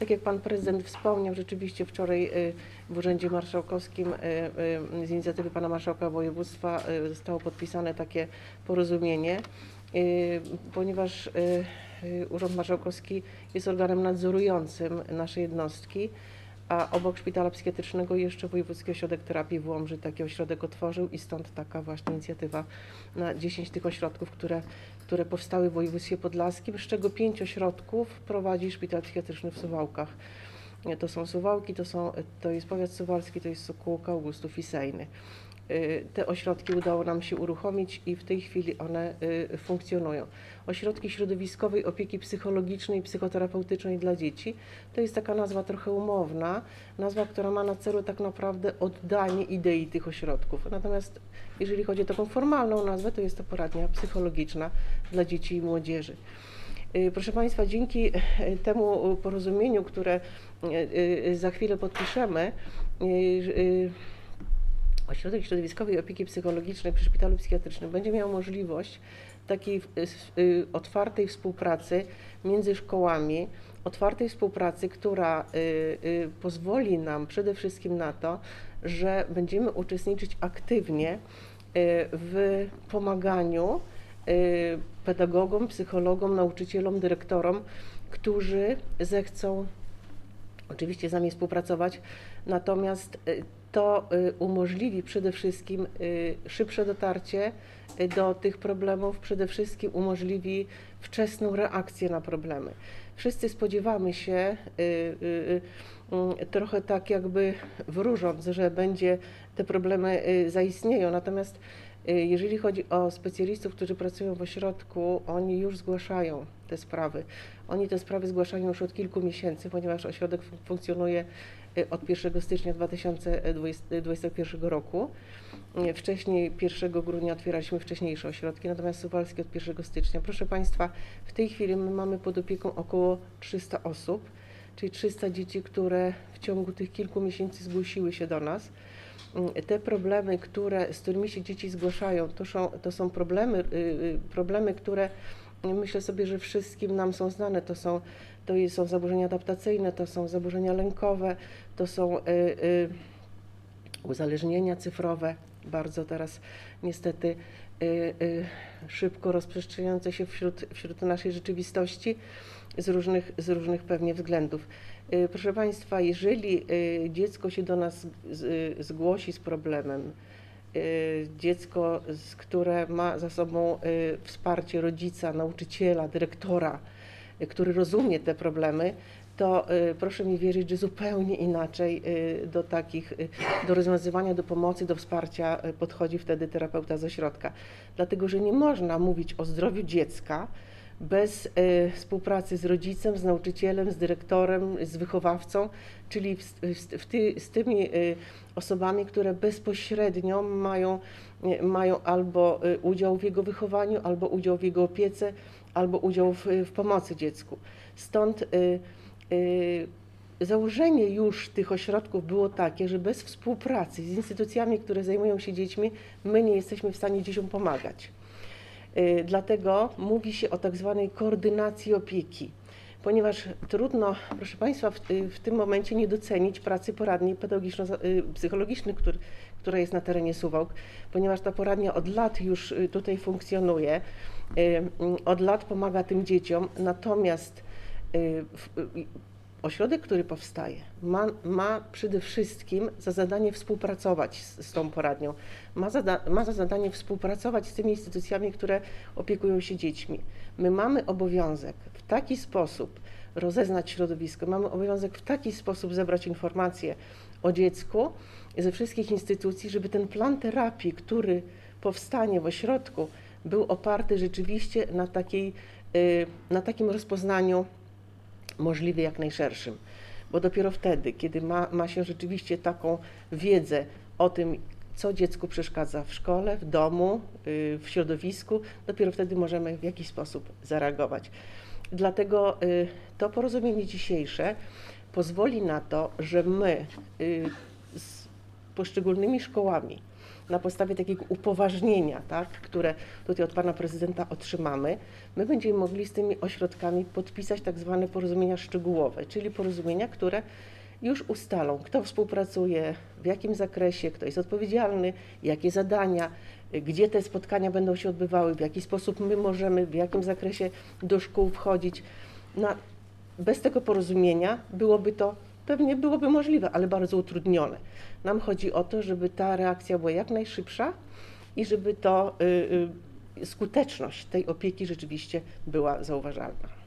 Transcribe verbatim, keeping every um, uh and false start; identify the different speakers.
Speaker 1: Tak jak Pan Prezydent wspomniał, rzeczywiście wczoraj w Urzędzie Marszałkowskim z inicjatywy Pana Marszałka Województwa zostało podpisane takie porozumienie, ponieważ Urząd Marszałkowski jest organem nadzorującym nasze jednostki, a obok szpitala psychiatrycznego jeszcze Wojewódzki Ośrodek Terapii w Łomży taki ośrodek otworzył i stąd taka właśnie inicjatywa na dziesięć tych ośrodków, które, które powstały w województwie podlaskim, z czego pięć ośrodków prowadzi szpital psychiatryczny w Suwałkach. To są Suwałki, to, są, to jest powiat suwalski, to jest Sokółka, Augustów i Sejny. Te ośrodki udało nam się uruchomić i w tej chwili one funkcjonują. Ośrodki środowiskowej opieki psychologicznej i psychoterapeutycznej dla dzieci to jest taka nazwa trochę umowna, nazwa, która ma na celu tak naprawdę oddanie idei tych ośrodków. Natomiast jeżeli chodzi o taką formalną nazwę, to jest to poradnia psychologiczna dla dzieci i młodzieży. Proszę Państwa, dzięki temu porozumieniu, które za chwilę podpiszemy, Ośrodek Środowiskowej Opieki Psychologicznej przy Szpitalu Psychiatrycznym będzie miał możliwość takiej otwartej współpracy między szkołami, otwartej współpracy, która pozwoli nam przede wszystkim na to, że będziemy uczestniczyć aktywnie w pomaganiu pedagogom, psychologom, nauczycielom, dyrektorom, którzy zechcą oczywiście z nami współpracować, natomiast to umożliwi przede wszystkim szybsze dotarcie do tych problemów, przede wszystkim umożliwi wczesną reakcję na problemy. Wszyscy spodziewamy się, trochę tak jakby wróżąc, że będzie te problemy zaistnieją, natomiast jeżeli chodzi o specjalistów, którzy pracują w ośrodku, oni już zgłaszają te sprawy. Oni te sprawy zgłaszają już od kilku miesięcy, ponieważ ośrodek funkcjonuje od pierwszego stycznia dwa tysiące dwudziestego pierwszego roku. Wcześniej pierwszego grudnia otwieraliśmy wcześniejsze ośrodki, natomiast suwalskie od pierwszego stycznia. Proszę Państwa, w tej chwili my mamy pod opieką około trzysta osób, czyli trzysta dzieci, które w ciągu tych kilku miesięcy zgłosiły się do nas. Te problemy, które, z którymi się dzieci zgłaszają, to są, to są problemy, problemy, które myślę sobie, że wszystkim nam są znane. To są, to są zaburzenia adaptacyjne, to są zaburzenia lękowe, to są y, y, uzależnienia cyfrowe, bardzo teraz niestety y, y, szybko rozprzestrzeniające się wśród, wśród naszej rzeczywistości z różnych, z różnych pewnie względów. Proszę Państwa, jeżeli dziecko się do nas zgłosi z problemem, dziecko, które ma za sobą wsparcie rodzica, nauczyciela, dyrektora, który rozumie te problemy, to proszę mi wierzyć, że zupełnie inaczej do takich, do rozwiązywania, do pomocy, do wsparcia podchodzi wtedy terapeuta z ośrodka. Dlatego, że nie można mówić o zdrowiu dziecka bez y, współpracy z rodzicem, z nauczycielem, z dyrektorem, z wychowawcą, czyli w, w, w ty, z tymi y, osobami, które bezpośrednio mają, y, mają albo y, udział w jego wychowaniu, albo udział w jego opiece, albo udział w, w pomocy dziecku. Stąd y, y, założenie już tych ośrodków było takie, że bez współpracy z instytucjami, które zajmują się dziećmi, my nie jesteśmy w stanie dzieciom pomagać. Dlatego mówi się o tak zwanej koordynacji opieki, ponieważ trudno, proszę Państwa, w, w tym momencie nie docenić pracy poradni pedagogiczno-psychologicznej, który, która jest na terenie Suwałk, ponieważ ta poradnia od lat już tutaj funkcjonuje, od lat pomaga tym dzieciom, natomiast ośrodek, który powstaje, ma, ma przede wszystkim za zadanie współpracować z, z tą poradnią, ma, zada, ma za zadanie współpracować z tymi instytucjami, które opiekują się dziećmi. My mamy obowiązek w taki sposób rozeznać środowisko, mamy obowiązek w taki sposób zebrać informacje o dziecku ze wszystkich instytucji, żeby ten plan terapii, który powstanie w ośrodku, był oparty rzeczywiście na, takiej, na takim rozpoznaniu możliwie jak najszerszym, bo dopiero wtedy, kiedy ma, ma się rzeczywiście taką wiedzę o tym, co dziecku przeszkadza w szkole, w domu, w środowisku, dopiero wtedy możemy w jakiś sposób zareagować. Dlatego to porozumienie dzisiejsze pozwoli na to, że my z poszczególnymi szkołami na podstawie takiego upoważnienia, tak, które tutaj od pana prezydenta otrzymamy, my będziemy mogli z tymi ośrodkami podpisać tak zwane porozumienia szczegółowe, czyli porozumienia, które już ustalą, kto współpracuje, w jakim zakresie, kto jest odpowiedzialny, jakie zadania, gdzie te spotkania będą się odbywały, w jaki sposób my możemy, w jakim zakresie do szkół wchodzić. No, bez tego porozumienia byłoby to, pewnie byłoby możliwe, ale bardzo utrudnione. Nam chodzi o to, żeby ta reakcja była jak najszybsza i żeby to y, y, skuteczność tej opieki rzeczywiście była zauważalna.